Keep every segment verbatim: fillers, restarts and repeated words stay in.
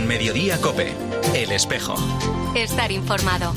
Mediodía COPE, El Espejo. Estar informado.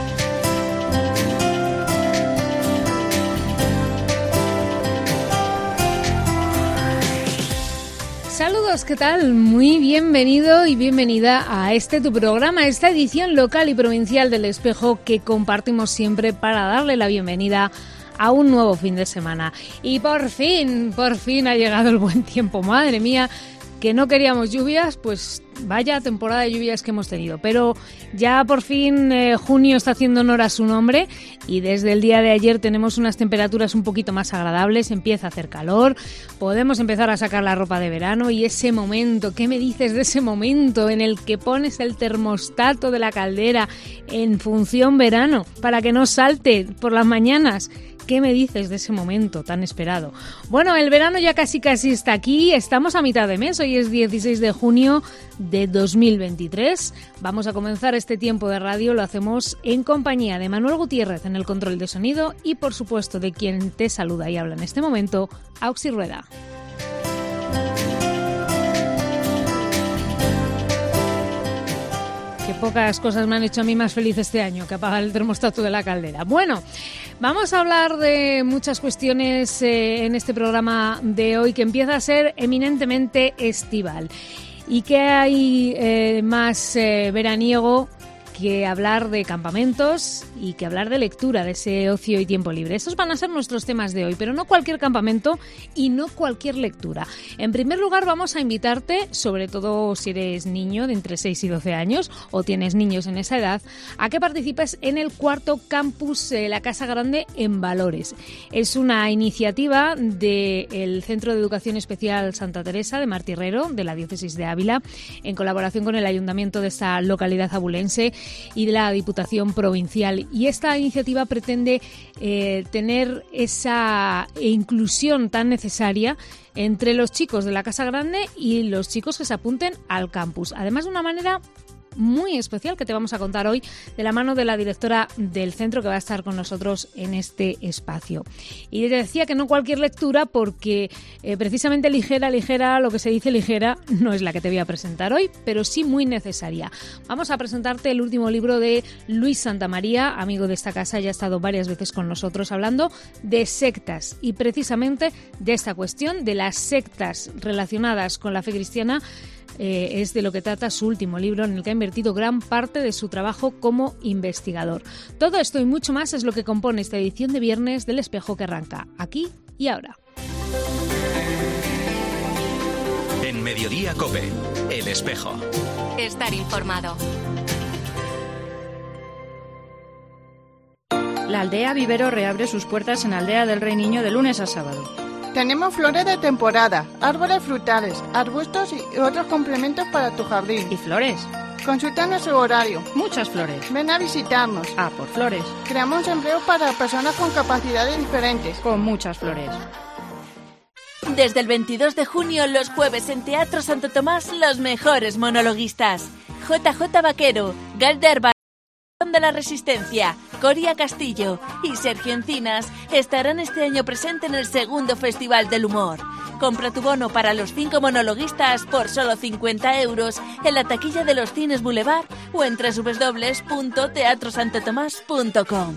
Saludos, ¿qué tal? Muy bienvenido y bienvenida a este tu programa, esta edición local y provincial del Espejo que compartimos siempre para darle la bienvenida a un nuevo fin de semana. Y por fin, por fin ha llegado el buen tiempo. Madre mía, que no queríamos lluvias, pues vaya temporada de lluvias que hemos tenido. Pero ya por fin eh, junio está haciendo honor a su nombre y desde el día de ayer tenemos unas temperaturas un poquito más agradables, empieza a hacer calor, podemos empezar a sacar la ropa de verano y ese momento, ¿qué me dices de ese momento en el que pones el termostato de la caldera en función verano para que no salte por las mañanas? ¿Qué me dices de ese momento tan esperado? Bueno, el verano ya casi casi está aquí, estamos a mitad de mes, hoy es dieciséis de junio de dos mil veintitrés. Vamos a comenzar este tiempo de radio, lo hacemos en compañía de Manuel Gutiérrez en el control de sonido y por supuesto de quien te saluda y habla en este momento, Auxi Rueda. Qué pocas cosas me han hecho a mí más feliz este año que apagar el termostato de la caldera. Bueno, vamos a hablar de muchas cuestiones eh, en este programa de hoy que empieza a ser eminentemente estival. ¿Y qué hay eh, más eh, veraniego que hablar de campamentos y que hablar de lectura, de ese ocio y tiempo libre? Esos van a ser nuestros temas de hoy, pero no cualquier campamento y no cualquier lectura. En primer lugar, vamos a invitarte, sobre todo si eres niño de entre seis y doce años o tienes niños en esa edad, a que participes en el cuarto campus eh, La Casa Grande en Valores. Es una iniciativa del Centro de Educación Especial Santa Teresa de Martirrero, de la Diócesis de Ávila, en colaboración con el Ayuntamiento de esta localidad abulense y de la Diputación Provincial. Y esta iniciativa pretende eh, tener esa inclusión tan necesaria entre los chicos de la Casa Grande y los chicos que se apunten al campus. Además, de una manera muy especial que te vamos a contar hoy de la mano de la directora del centro que va a estar con nosotros en este espacio. Y te decía que no cualquier lectura porque eh, precisamente ligera, ligera, lo que se dice ligera, no es la que te voy a presentar hoy, pero sí muy necesaria. Vamos a presentarte el último libro de Luis Santamaría, amigo de esta casa, ya ha estado varias veces con nosotros hablando de sectas y precisamente de esta cuestión de las sectas relacionadas con la fe cristiana. Eh, es de lo que trata su último libro, en el que ha invertido gran parte de su trabajo como investigador. Todo esto y mucho más es lo que compone esta edición de viernes del Espejo que arranca aquí y ahora. En Mediodía COPE, El Espejo. Estar informado. La aldea Vivero reabre sus puertas en Aldea del Rey Niño de lunes a sábado. Tenemos flores de temporada, árboles frutales, arbustos y otros complementos para tu jardín. ¿Y flores? Consulta nuestro horario. Muchas flores. Ven a visitarnos. Ah, por flores. Creamos empleos para personas con capacidades diferentes. Con muchas flores. Desde el veintidós de junio, los jueves en Teatro Santo Tomás, los mejores monologuistas. J J Vaquero, Galder de la Resistencia, Coria Castillo y Sergio Encinas estarán este año presente en el segundo Festival del Humor. Compra tu bono para los cinco monologuistas por solo cincuenta euros en la taquilla de los Cines Boulevard o en doble u doble u doble u punto teatro santo tomás punto com.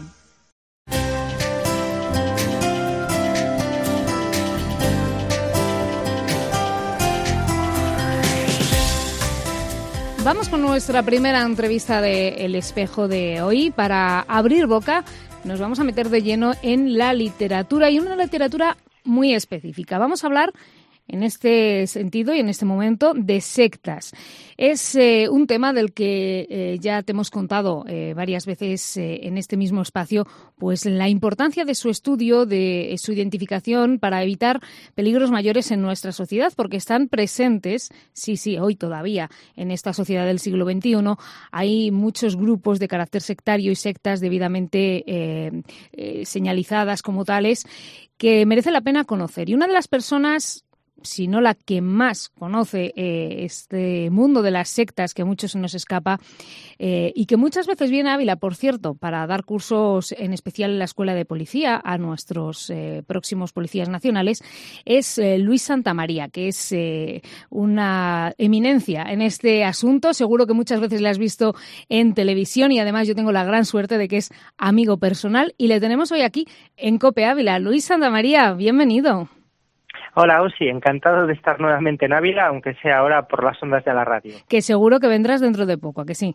Vamos con nuestra primera entrevista de El Espejo de hoy. Para abrir boca nos vamos a meter de lleno en la literatura y una literatura muy específica. Vamos a hablar en este sentido y en este momento de sectas. Es eh, un tema del que eh, ya te hemos contado eh, varias veces eh, en este mismo espacio, pues la importancia de su estudio, de su identificación para evitar peligros mayores en nuestra sociedad, porque están presentes, sí, sí, hoy todavía, en esta sociedad del siglo veintiuno, hay muchos grupos de carácter sectario y sectas debidamente eh, eh, señalizadas como tales que merece la pena conocer. Y una de las personas si no la que más conoce eh, este mundo de las sectas, que a muchos se nos escapa, eh, y que muchas veces viene a Ávila, por cierto, para dar cursos, en especial en la Escuela de Policía, a nuestros eh, próximos policías nacionales, es eh, Luis Santamaría, que es eh, una eminencia en este asunto. Seguro que muchas veces le has visto en televisión y además yo tengo la gran suerte de que es amigo personal y le tenemos hoy aquí en COPE Ávila. Luis Santamaría, bienvenido. Hola, Osi, encantado de estar nuevamente en Ávila, aunque sea ahora por las ondas de la radio. Que seguro que vendrás dentro de poco, ¿a que sí?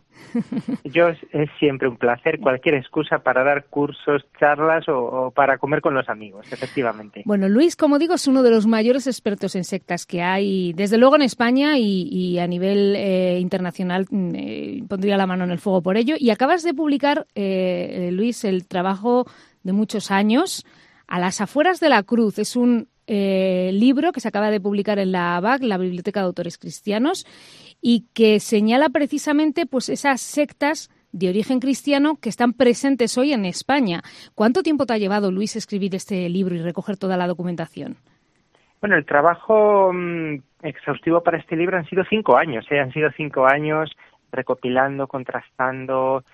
Yo es siempre un placer, cualquier excusa para dar cursos, charlas o, o para comer con los amigos, efectivamente. Bueno, Luis, como digo, es uno de los mayores expertos en sectas que hay, desde luego en España y, y a nivel eh, internacional, eh, pondría la mano en el fuego por ello. Y acabas de publicar, eh, Luis, el trabajo de muchos años, A las afueras de la cruz. Es un Eh, libro que se acaba de publicar en la A B A C, la Biblioteca de Autores Cristianos, y que señala precisamente pues esas sectas de origen cristiano que están presentes hoy en España. ¿Cuánto tiempo te ha llevado, Luis, escribir este libro y recoger toda la documentación? Bueno, el trabajo mmm, exhaustivo para este libro han sido cinco años, ¿eh? Han sido cinco años recopilando, contrastando,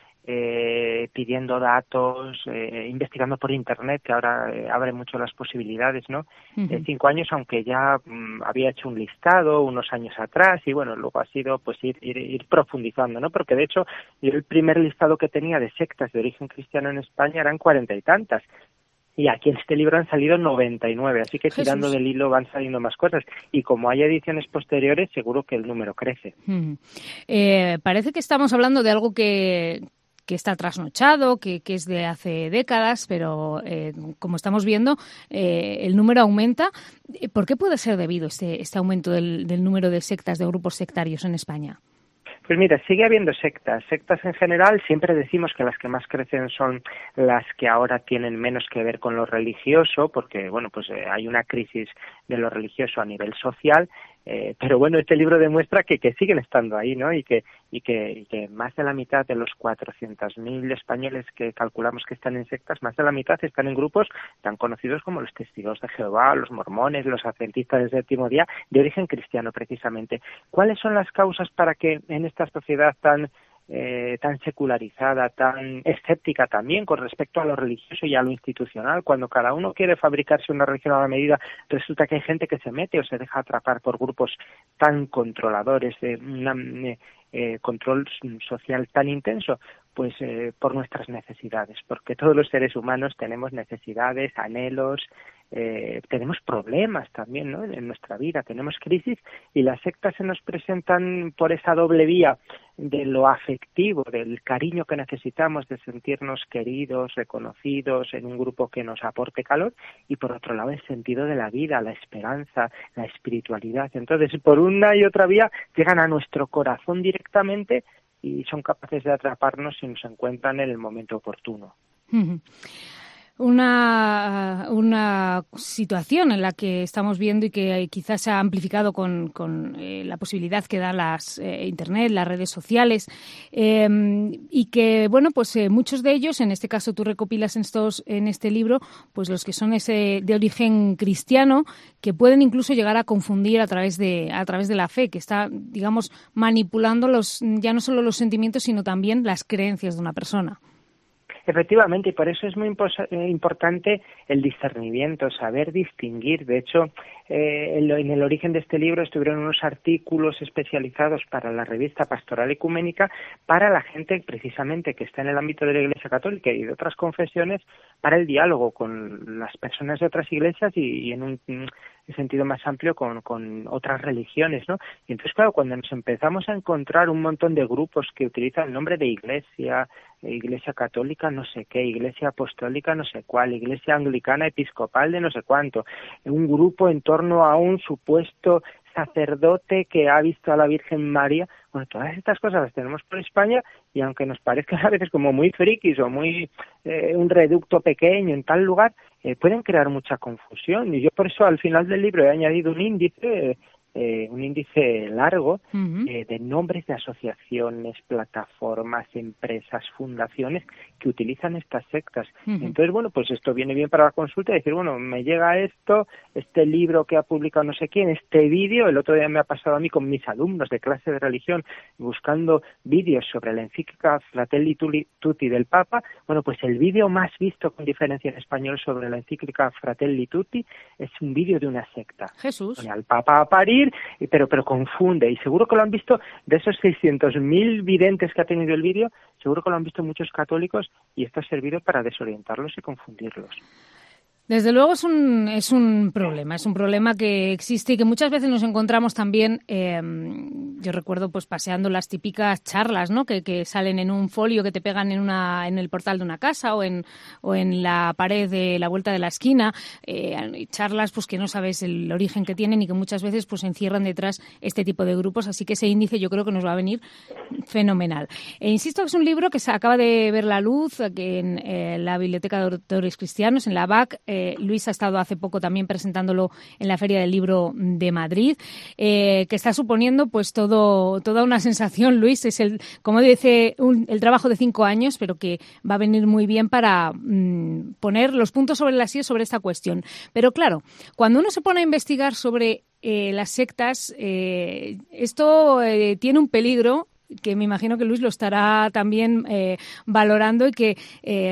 Eh, pidiendo datos, eh, investigando por Internet, que ahora eh, abre mucho las posibilidades, ¿no? Uh-huh. Eh, cinco años, aunque ya mm, había hecho un listado unos años atrás y, bueno, luego ha sido pues ir, ir, ir profundizando, ¿no? Porque, de hecho, yo el primer listado que tenía de sectas de origen cristiano en España eran cuarenta y tantas. Y aquí en este libro han salido noventa y nueve, así que tirando Jesús. Del hilo van saliendo más cosas. Y como hay ediciones posteriores, seguro que el número crece. Uh-huh. Eh, parece que estamos hablando de algo que... que está trasnochado, que, que es de hace décadas, pero eh, como estamos viendo, eh, el número aumenta. ¿Por qué puede ser debido este, este aumento del, del número de sectas, de grupos sectarios en España? Pues mira, sigue habiendo sectas. Sectas en general, siempre decimos que las que más crecen son las que ahora tienen menos que ver con lo religioso, porque, bueno, pues eh, hay una crisis de lo religioso a nivel social, eh, pero bueno, este libro demuestra que, que siguen estando ahí, ¿no? Y que, y que, y que más de la mitad de los cuatrocientos mil españoles que calculamos que están en sectas, más de la mitad están en grupos tan conocidos como los Testigos de Jehová, los mormones, los adventistas del séptimo día, de origen cristiano precisamente. ¿Cuáles son las causas para que en esta sociedad tan Eh, tan secularizada, tan escéptica también con respecto a lo religioso y a lo institucional, cuando cada uno quiere fabricarse una religión a la medida, resulta que hay gente que se mete o se deja atrapar por grupos tan controladores, de una eh, control social tan intenso? Pues eh, por nuestras necesidades, porque todos los seres humanos tenemos necesidades, anhelos, eh, tenemos problemas también, ¿no? En nuestra vida, tenemos crisis, y las sectas se nos presentan por esa doble vía de lo afectivo, del cariño que necesitamos, de sentirnos queridos, reconocidos en un grupo que nos aporte calor, y por otro lado el sentido de la vida, la esperanza, la espiritualidad. Entonces, por una y otra vía llegan a nuestro corazón directamente y son capaces de atraparnos si nos encuentran en el momento oportuno. Uh-huh. Una, una situación en la que estamos viendo y que quizás se ha amplificado con, con eh, la posibilidad que dan las eh, Internet, las redes sociales, eh, y que, bueno, pues eh, muchos de ellos, en este caso tú recopilas en, estos, en este libro, pues los que son ese de origen cristiano, que pueden incluso llegar a confundir a través de, a través de la fe, que está, digamos, manipulando los, ya no solo los sentimientos, sino también las creencias de una persona. Efectivamente, y por eso es muy impos- importante el discernimiento, saber distinguir. De hecho, eh, en, lo, en el origen de este libro estuvieron unos artículos especializados para la revista Pastoral Ecuménica, para la gente precisamente que está en el ámbito de la Iglesia Católica y de otras confesiones, para el diálogo con las personas de otras iglesias y, y en un, un sentido más amplio con, con otras religiones, ¿no? Y entonces, claro, cuando nos empezamos a encontrar un montón de grupos que utilizan el nombre de iglesia, Iglesia Católica no sé qué, Iglesia Apostólica no sé cuál, Iglesia Anglicana Episcopal de no sé cuánto, un grupo en torno a un supuesto sacerdote que ha visto a la Virgen María, bueno, todas estas cosas las tenemos por España, y aunque nos parezcan a veces como muy frikis o muy eh, un reducto pequeño en tal lugar, eh, pueden crear mucha confusión, y yo por eso al final del libro he añadido un índice, eh, Eh, un índice largo uh-huh. eh, de nombres de asociaciones, plataformas, empresas, fundaciones que utilizan estas sectas. Uh-huh. Entonces, bueno, pues esto viene bien para la consulta y decir, bueno, me llega esto, este libro que ha publicado no sé quién, este vídeo, el otro día me ha pasado a mí con mis alumnos de clase de religión buscando vídeos sobre la encíclica Fratelli Tutti del Papa. Bueno, pues el vídeo más visto con diferencia en español sobre la encíclica Fratelli Tutti es un vídeo de una secta. Jesús. Pone al Papa a parir, pero, pero confunde, y seguro que lo han visto de esos seiscientos mil videntes que ha tenido el vídeo, seguro que lo han visto muchos católicos y esto ha servido para desorientarlos y confundirlos. Desde luego es un es un problema, es un problema que existe y que muchas veces nos encontramos también, eh, yo recuerdo pues paseando las típicas charlas, ¿no? Que, que salen en un folio que te pegan en una en el portal de una casa o en o en la pared de la vuelta de la esquina, eh, charlas pues que no sabes el origen que tienen y que muchas veces pues encierran detrás este tipo de grupos, así que ese índice yo creo que nos va a venir fenomenal. E insisto que es un libro que se acaba de ver la luz aquí en eh, la Biblioteca de Autores Cristianos, en la B A C. Eh, Luis ha estado hace poco también presentándolo en la Feria del Libro de Madrid, eh, que está suponiendo pues todo toda una sensación, Luis. Es el, como dice, un, el trabajo de cinco años, pero que va a venir muy bien para mmm, poner los puntos sobre las íes sobre esta cuestión. Pero claro, cuando uno se pone a investigar sobre eh, las sectas, eh, esto eh, tiene un peligro que me imagino que Luis lo estará también eh, valorando y que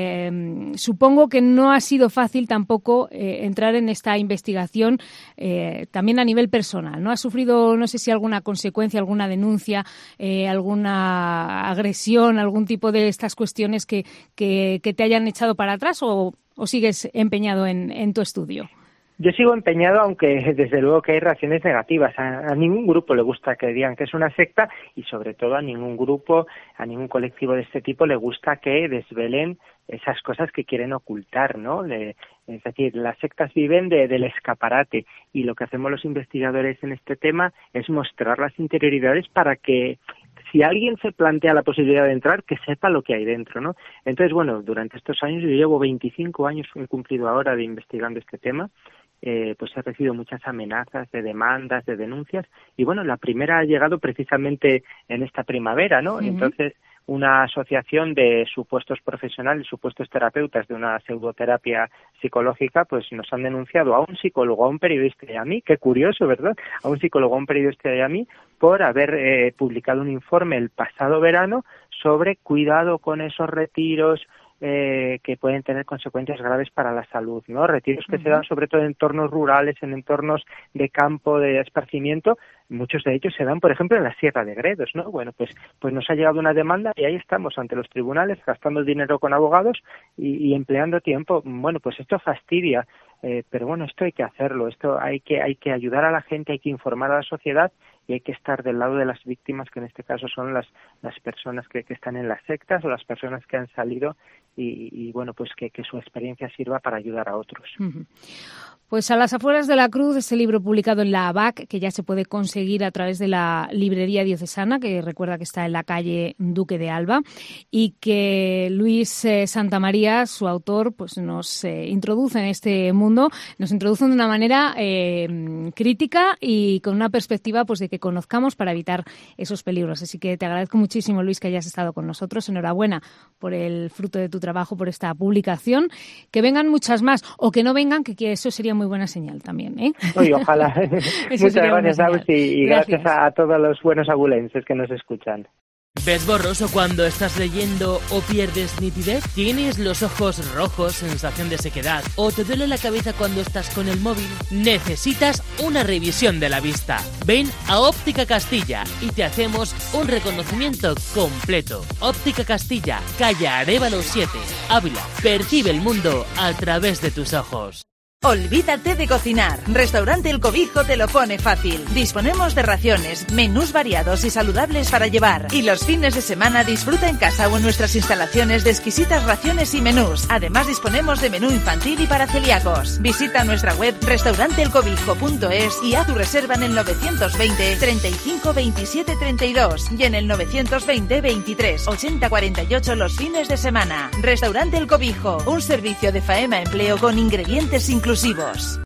eh, supongo que no ha sido fácil tampoco eh, entrar en esta investigación eh, también a nivel personal, ¿no? ¿Has sufrido, no sé si alguna consecuencia, alguna denuncia, eh, alguna agresión, algún tipo de estas cuestiones que, que, que te hayan echado para atrás o, o sigues empeñado en, en tu estudio? Yo sigo empeñado, aunque desde luego que hay reacciones negativas. A, a ningún grupo le gusta que digan que es una secta y sobre todo a ningún grupo, a ningún colectivo de este tipo le gusta que desvelen esas cosas que quieren ocultar, ¿no? Le, es decir, las sectas viven de, del escaparate y lo que hacemos los investigadores en este tema es mostrar las interioridades para que si alguien se plantea la posibilidad de entrar, que sepa lo que hay dentro, ¿no? Entonces, bueno, durante estos años, yo llevo veinticinco años, he cumplido ahora de investigando este tema, eh, pues he recibido muchas amenazas de demandas, de denuncias, y bueno, la primera ha llegado precisamente en esta primavera, ¿no? Uh-huh. Entonces, una asociación de supuestos profesionales, supuestos terapeutas de una pseudoterapia psicológica, pues nos han denunciado a un psicólogo, a un periodista y a mí, qué curioso, ¿verdad? A un psicólogo, a un periodista y a mí, por haber eh, publicado un informe el pasado verano sobre cuidado con esos retiros eh, que pueden tener consecuencias graves para la salud, ¿no? Retiros que uh-huh. se dan sobre todo en entornos rurales, en entornos de campo, de esparcimiento. Muchos de ellos se dan, por ejemplo, en la Sierra de Gredos, ¿no? Bueno, pues pues nos ha llegado una demanda y ahí estamos ante los tribunales gastando dinero con abogados y, y empleando tiempo. Bueno, pues esto fastidia, eh, pero bueno, esto hay que hacerlo, esto hay que hay que ayudar a la gente, hay que informar a la sociedad y hay que estar del lado de las víctimas, que en este caso son las las personas que, que están en las sectas o las personas que han salido y, y bueno, pues que, que su experiencia sirva para ayudar a otros. Uh-huh. Pues A las afueras de la cruz, este libro publicado en la B A C, que ya se puede conseguir a través de la librería diocesana, que recuerda que está en la calle Duque de Alba, y que Luis eh, Santamaría, su autor, pues nos eh, introduce en este mundo, nos introduce de una manera eh, crítica y con una perspectiva pues de que conozcamos para evitar esos peligros. Así que te agradezco muchísimo, Luis, que hayas estado con nosotros. Enhorabuena por el fruto de tu trabajo, por esta publicación. Que vengan muchas más, o que no vengan, que, que eso sería muy buena señal también, ¿eh? Uy, ojalá. Muchas gracias, Agus, y, y gracias, gracias a, a todos los buenos abulenses que nos escuchan. ¿Ves borroso cuando estás leyendo o pierdes nitidez? ¿Tienes los ojos rojos, sensación de sequedad? ¿O te duele la cabeza cuando estás con el móvil? Necesitas una revisión de la vista. Ven a Óptica Castilla y te hacemos un reconocimiento completo. Óptica Castilla, calle Arévalo siete, Ávila. Percibe el mundo a través de tus ojos. Olvídate de cocinar. Restaurante El Cobijo te lo pone fácil. Disponemos de raciones, menús variados y saludables para llevar. Y los fines de semana disfruta en casa o en nuestras instalaciones de exquisitas raciones y menús. Además disponemos de menú infantil y para celíacos. Visita nuestra web restaurante el cobijo punto es y haz tu reserva en el novecientos veinte, treinta y cinco, veintisiete, treinta y dos y en el novecientos veinte, veintitrés, ochenta, cuarenta y ocho los fines de semana. Restaurante El Cobijo, un servicio de faena empleo con ingredientes inclusivos. Inclusivos.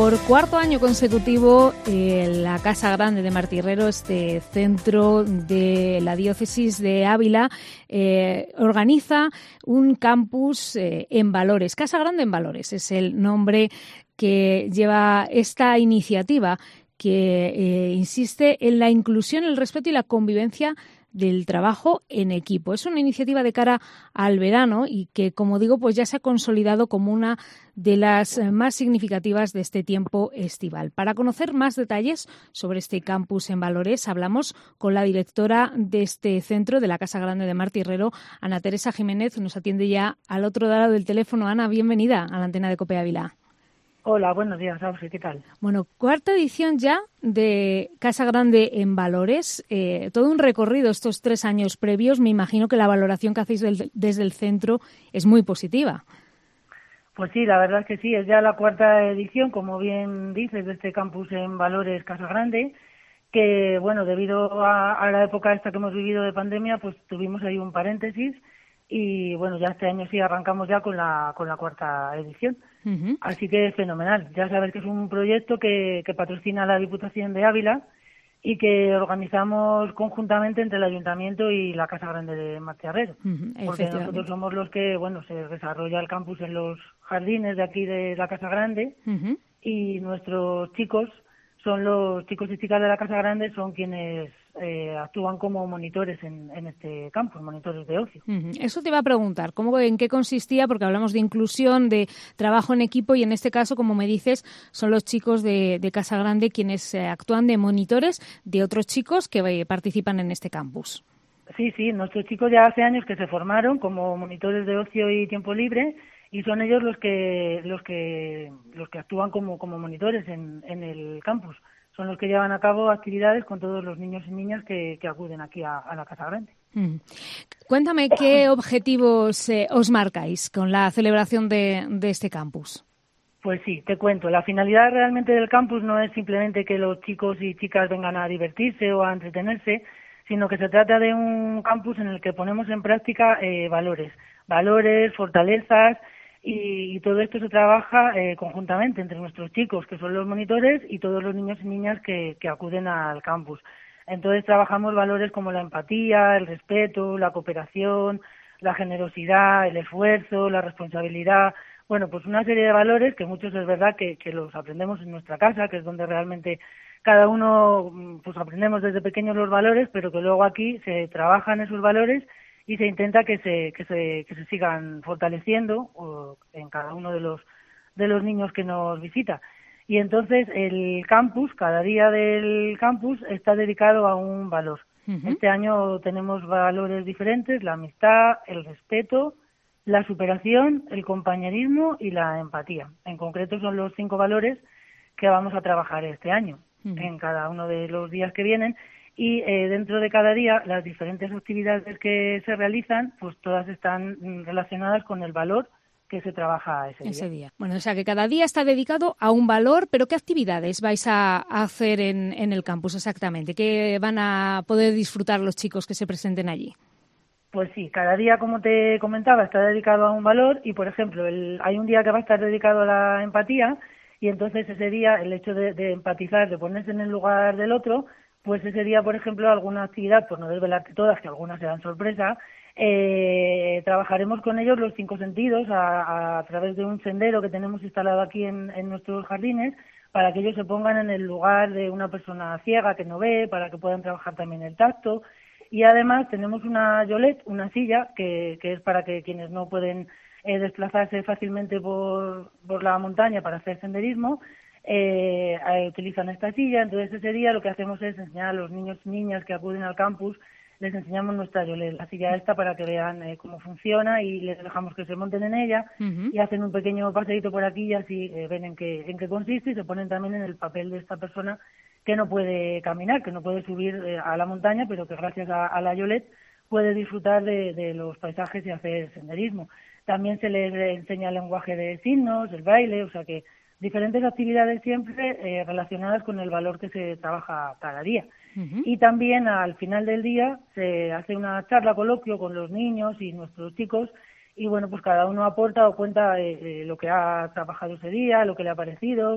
Por cuarto año consecutivo, eh, la Casa Grande de Martirrero, este centro de la diócesis de Ávila, eh, organiza un campus eh, en valores. Casa Grande en Valores es el nombre que lleva esta iniciativa que eh, insiste en la inclusión, el respeto y la convivencia del trabajo en equipo. Es una iniciativa de cara al verano y que, como digo, pues ya se ha consolidado como una de las más significativas de este tiempo estival. Para conocer más detalles sobre este campus en Valores, hablamos con la directora de este centro, de la Casa Grande de Martirrero, Ana Teresa Jiménez. Nos atiende ya al otro lado del teléfono. Ana, bienvenida a la antena de COPE Ávila. Hola, buenos días, Ausi, ¿qué tal? Bueno, cuarta edición ya de Casa Grande en Valores, eh, todo un recorrido estos tres años previos. Me imagino que la valoración que hacéis del, desde el centro es muy positiva. Pues sí, la verdad es que sí, es ya la cuarta edición, como bien dices, de este campus en Valores Casa Grande, que, bueno, debido a, a la época esta que hemos vivido de pandemia, pues tuvimos ahí un paréntesis y, bueno, ya este año sí arrancamos ya con la, con la cuarta edición. Uh-huh. Así que es fenomenal. Ya sabes que es un proyecto que, que patrocina la Diputación de Ávila y que organizamos conjuntamente entre el Ayuntamiento y la Casa Grande de Martirrero. Uh-huh. Porque nosotros somos los que, bueno, se desarrolla el campus en los jardines de aquí de la Casa Grande. Uh-huh. Y nuestros chicos son los chicos y chicas de la Casa Grande, son quienes eh, actúan como monitores en, en este campus, monitores de ocio. Uh-huh. Eso te iba a preguntar, ¿cómo, en qué consistía? Porque hablamos de inclusión, de trabajo en equipo y en este caso, como me dices, son los chicos de, de Casa Grande quienes eh, actúan de monitores de otros chicos que eh, participan en este campus. Sí, sí, nuestros chicos ya hace años que se formaron como monitores de ocio y tiempo libre y son ellos los que los que los que actúan como como monitores en, en el campus. Son los que llevan a cabo actividades con todos los niños y niñas que, que acuden aquí a, a la Casa Grande. Mm. Cuéntame, ¿qué objetivos eh, os marcáis con la celebración de, de este campus? Pues sí, te cuento. La finalidad realmente del campus no es simplemente que los chicos y chicas vengan a divertirse o a entretenerse, sino que se trata de un campus en el que ponemos en práctica eh, valores, valores, fortalezas, y, y todo esto se trabaja eh, conjuntamente entre nuestros chicos, que son los monitores, y todos los niños y niñas que, que acuden al campus. Entonces trabajamos valores como la empatía, el respeto, la cooperación, la generosidad, el esfuerzo, la responsabilidad. Bueno, pues una serie de valores que muchos es verdad que, que los aprendemos en nuestra casa, que es donde realmente cada uno pues aprendemos desde pequeños los valores, pero que luego aquí se trabajan esos valores y se intenta que se que se que se sigan fortaleciendo o, en cada uno de los de los niños que nos visita. Y entonces el campus, cada día del campus está dedicado a un valor. Uh-huh. Este año tenemos valores diferentes: la amistad, el respeto, la superación, el compañerismo y la empatía. En concreto son los cinco valores que vamos a trabajar este año, uh-huh, en cada uno de los días que vienen. Y eh, dentro de cada día, las diferentes actividades que se realizan, pues todas están relacionadas con el valor que se trabaja ese día. Ese día. Bueno, o sea que cada día está dedicado a un valor, pero ¿qué actividades vais a hacer en, en el campus exactamente? ¿Qué van a poder disfrutar los chicos que se presenten allí? Pues sí, cada día, como te comentaba, está dedicado a un valor y, por ejemplo, el, hay un día que va a estar dedicado a la empatía y entonces ese día, el hecho de, de empatizar, de ponerse en el lugar del otro, pues ese día, por ejemplo, alguna actividad, por no desvelarte todas, que algunas serán sorpresa, eh, trabajaremos con ellos los cinco sentidos a, a través de un sendero que tenemos instalado aquí en, en nuestros jardines para que ellos se pongan en el lugar de una persona ciega que no ve, para que puedan trabajar también el tacto. Y además tenemos una yolet, una silla, que, que es para que quienes no pueden eh, desplazarse fácilmente por, por la montaña para hacer senderismo, Eh, eh, utilizan esta silla. Entonces ese día lo que hacemos es enseñar a los niños y niñas que acuden al campus, les enseñamos nuestra yolet, la silla esta, para que vean eh, cómo funciona y les dejamos que se monten en ella. Uh-huh. Y hacen un pequeño paseíto por aquí y así eh, ven en qué, en qué consiste y se ponen también en el papel de esta persona que no puede caminar, que no puede subir eh, a la montaña, pero que gracias a, a la yolet puede disfrutar de, de los paisajes y hacer senderismo. También se les enseña el lenguaje de signos, el baile, o sea que diferentes actividades siempre eh, relacionadas con el valor que se trabaja cada día. Uh-huh. Y también al final del día se hace una charla, coloquio con los niños y nuestros chicos y bueno, pues cada uno aporta o cuenta eh, eh, lo que ha trabajado ese día, lo que le ha parecido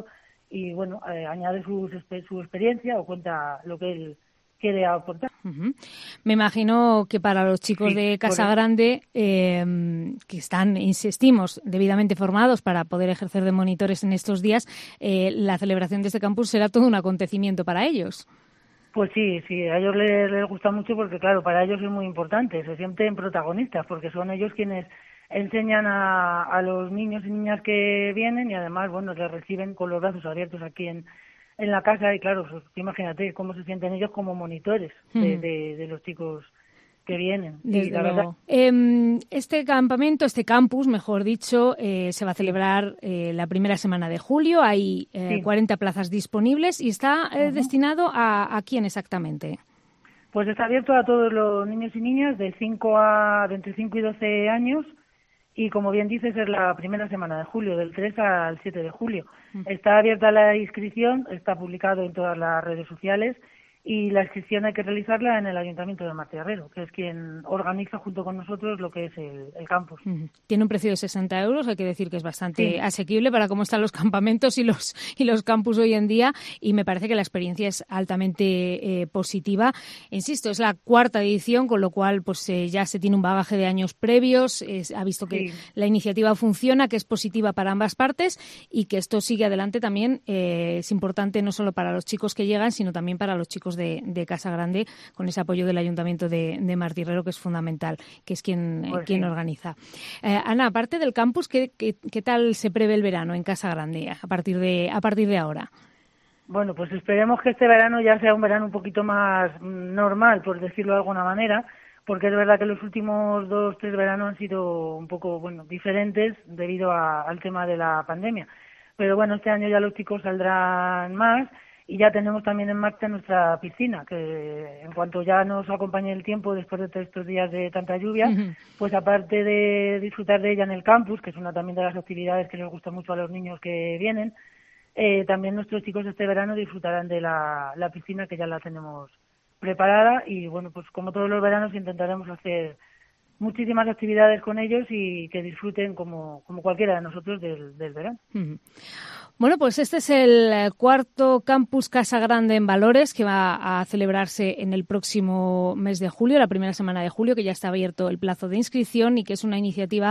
y bueno, eh, añade su, su experiencia o cuenta lo que él quiere aportar. Uh-huh. Me imagino que para los chicos sí, de Casa Grande, eh, que están, insistimos, debidamente formados para poder ejercer de monitores en estos días, eh, la celebración de este campus será todo un acontecimiento para ellos. Pues sí, sí, a ellos les, les gusta mucho porque, claro, para ellos es muy importante, se sienten protagonistas porque son ellos quienes enseñan a, a los niños y niñas que vienen y además, bueno, les reciben con los brazos abiertos aquí en, en la casa y, claro, pues, imagínate cómo se sienten ellos como monitores de, mm. de, de los chicos que vienen. Desde y la luego. verdad... Eh, este campamento, este campus, mejor dicho, eh, se va a celebrar eh, la primera semana de julio. Hay eh, sí. cuarenta plazas disponibles y está eh, uh-huh. destinado a, a quién exactamente. Pues está abierto a todos los niños y niñas de cinco a de entre cinco y doce años y, como bien dices, es la primera semana de julio, del tres al siete de julio. Uh-huh. Está abierta la inscripción, está publicado en todas las redes sociales. Y la inscripción hay que realizarla en el Ayuntamiento de Martirrero, que es quien organiza junto con nosotros lo que es el, el campus. Tiene un precio de sesenta euros, hay que decir que es bastante sí. asequible para cómo están los campamentos y los y los campus hoy en día, y me parece que la experiencia es altamente eh, positiva. Insisto, es la cuarta edición, con lo cual pues eh, ya se tiene un bagaje de años previos, eh, ha visto que sí. la iniciativa funciona, que es positiva para ambas partes y que esto sigue adelante también. Eh, es importante no solo para los chicos que llegan, sino también para los chicos De, de Casa Grande, con ese apoyo del Ayuntamiento de, de Martirrero, que es fundamental, que es quien, pues quien sí. organiza. Eh, Ana, aparte del campus, ¿qué, qué, ¿qué tal se prevé el verano en Casa Grande a partir de, a partir de ahora? Bueno, pues esperemos que este verano ya sea un verano un poquito más normal, por decirlo de alguna manera, porque es verdad que los últimos dos, tres veranos han sido un poco, bueno, diferentes debido a, al tema de la pandemia. Pero bueno, este año ya los chicos saldrán más. Y ya tenemos también en marcha nuestra piscina, que en cuanto ya nos acompañe el tiempo después de estos días de tanta lluvia, uh-huh. pues aparte de disfrutar de ella en el campus, que es una también de las actividades que les gusta mucho a los niños que vienen, eh, también nuestros chicos este verano disfrutarán de la, la piscina, que ya la tenemos preparada. Y bueno, pues como todos los veranos intentaremos hacer muchísimas actividades con ellos y que disfruten como, como cualquiera de nosotros del, del verano. Uh-huh. Bueno, pues este es el cuarto campus Casa Grande en Valores, que va a celebrarse en el próximo mes de julio, la primera semana de julio, que ya está abierto el plazo de inscripción y que es una iniciativa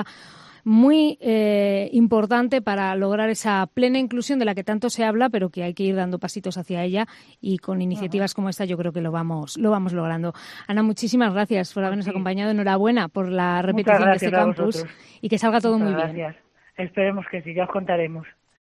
muy eh, importante para lograr esa plena inclusión de la que tanto se habla, pero que hay que ir dando pasitos hacia ella, y con iniciativas como esta yo creo que lo vamos lo vamos logrando. Ana, muchísimas gracias por habernos sí. acompañado. Enhorabuena por la repetición de este campus y que salga todo Muchas muy gracias. bien. Esperemos que sí, ya os contaremos.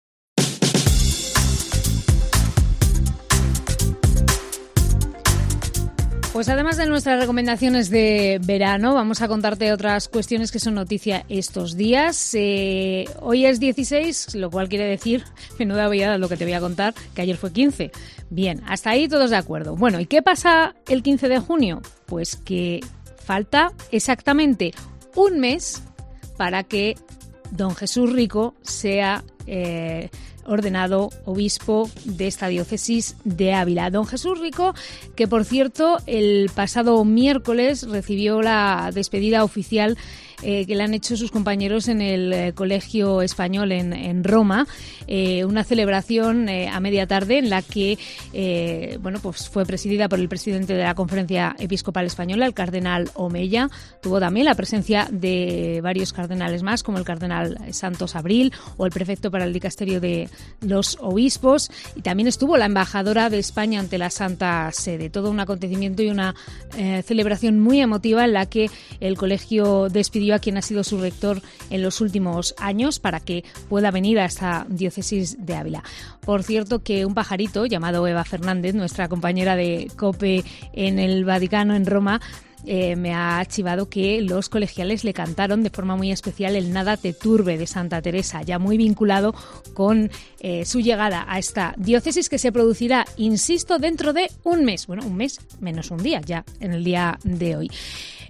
Pues además de nuestras recomendaciones de verano, vamos a contarte otras cuestiones que son noticia estos días. Eh, hoy es dieciséis, lo cual quiere decir, menuda obviedad lo que te voy a contar, que ayer fue quince. Bien, hasta ahí todos de acuerdo. Bueno, ¿y qué pasa el quince de junio? Pues que falta exactamente un mes para que don Jesús Rico sea Eh, ordenado obispo de esta diócesis de Ávila. Don Jesús Rico, que por cierto el pasado miércoles recibió la despedida oficial eh, que le han hecho sus compañeros en el eh, Colegio Español en, en Roma, eh, una celebración eh, a media tarde en la que eh, bueno, pues fue presidida por el presidente de la Conferencia Episcopal Española, el cardenal Omeya. Tuvo también la presencia de varios cardenales más, como el cardenal Santos Abril o el prefecto para el dicasterio de los obispos, y también estuvo la embajadora de España ante la Santa Sede. Todo un acontecimiento y una eh, celebración muy emotiva en la que el colegio despidió a quien ha sido su rector en los últimos años para que pueda venir a esta diócesis de Ávila. Por cierto, que un pajarito llamado Eva Fernández, nuestra compañera de COPE en el Vaticano, en Roma, Eh, me ha archivado que los colegiales le cantaron de forma muy especial el Nada te turbe de Santa Teresa, ya muy vinculado con eh, su llegada a esta diócesis, que se producirá, insisto, dentro de un mes. Bueno, un mes menos un día, ya en el día de hoy.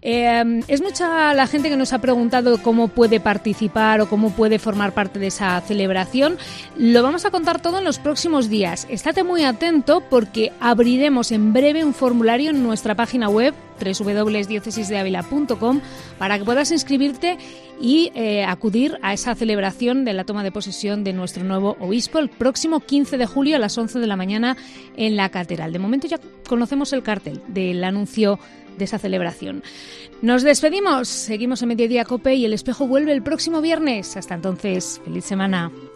Eh, es mucha la gente que nos ha preguntado cómo puede participar o cómo puede formar parte de esa celebración. Lo vamos a contar todo en los próximos días. Estate muy atento porque abriremos en breve un formulario en nuestra página web doble u doble u doble u punto diócesis de ávila punto com para que puedas inscribirte y eh, acudir a esa celebración de la toma de posesión de nuestro nuevo obispo el próximo quince de julio a las once de la mañana en la catedral. De momento ya conocemos el cartel del anuncio de esa celebración. Nos despedimos, seguimos en Mediodía COPE y El Espejo vuelve el próximo viernes. Hasta entonces, feliz semana.